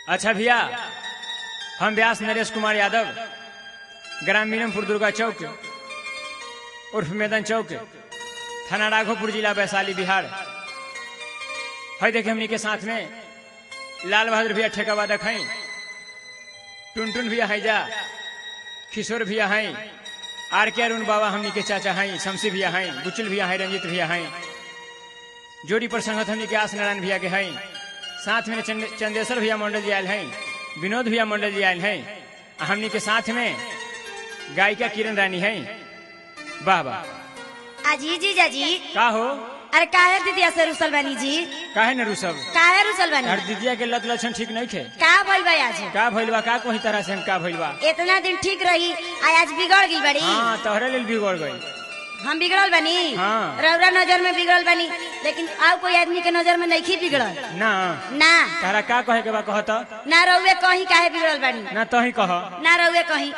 अच्छा भैया, हम व्यास नरेश कुमार यादव, ग्राम मीनमपुर दुर्गा चौक उर्फ मैदान चौक, थाना राघोपुर, जिला वैशाली, बिहार। है देखे हमनी के साथ में लाल बहादुर भैया ठेकावा देखें, टुनटुन भैया है जा, किशोर भैया हैं, आर के अरुण बाबा हमनी के चाचा हैं, शमसी भैया हैं, बुचुल भैया हैं, रंजित भैया हैं। जोड़ी पर संगत हमनी के आस नारायण भैया के हैं। साथ में चंदेश्वर भैया मंडल जी आयल हैं, विनोद भैया मंडल जी आयल हैं। हमनी के साथ में गायिका किरण रानी हैं। वाह वाह। अजी जी जाजी का हो? अरे काहे दीदिया से रुसल बानी जी? काहे न रुसब? काहे रुसल बानी? हर दीदिया के लत लक्षण ठीक नहीं थे। का भइल बा आज? का भइल बा? का कोई तरह से हम का भइल बा? इतना दिन ठीक रही, आज बिगड़ गई बड़ी। हाँ, तोहरे लेल बिगड़ गई। हम बिगड़ल बानी? हाँ। रौरा नजर में बिगड़ल बानी, लेकिन और कोई आदमी के नजर में नहीं बिगड़ल ना। ना तारा का कहे के बा कहत? ना रउवे कहीं काहे बिगड़ल बानी? ना तही कह। ना रउवे कहीं।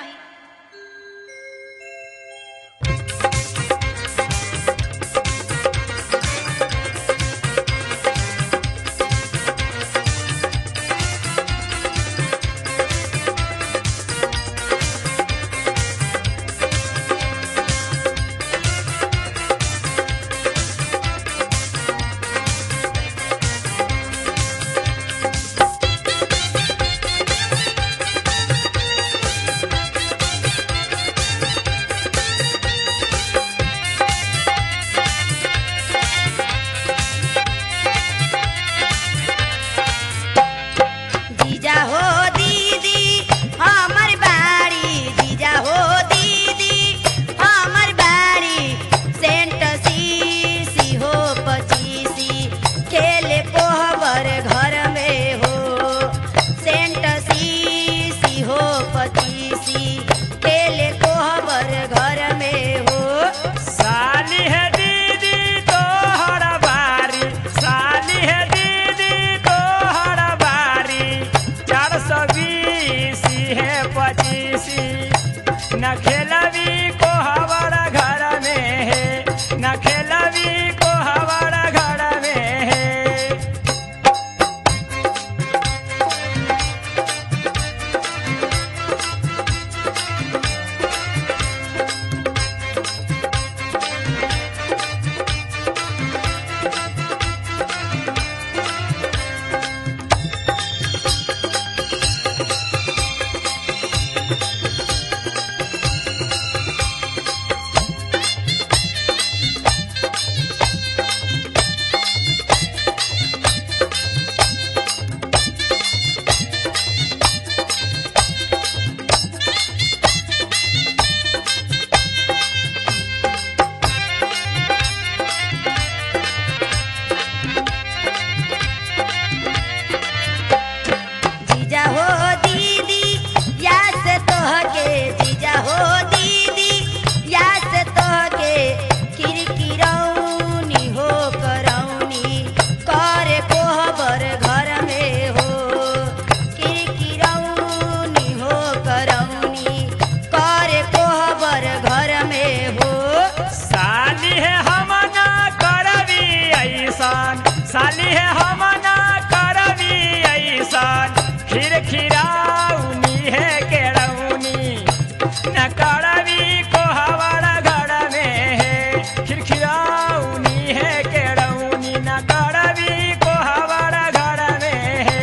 न खेलवी को हमारा घर में है, न खेलवी को हमारा घर में है। साली है हम ना करवी ऐसान, खीर खीराउनी है केड़ौनी, न करवी को हमारा घर में है। खीर खीराउनी है केड़ौनी, न करवी को हमारा घर में है।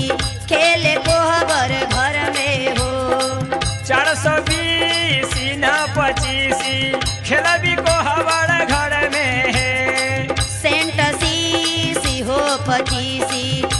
खेले कोहबर घर में हो 420 न 25 खेलबी को हमारा घर में है सेंट सी हो 25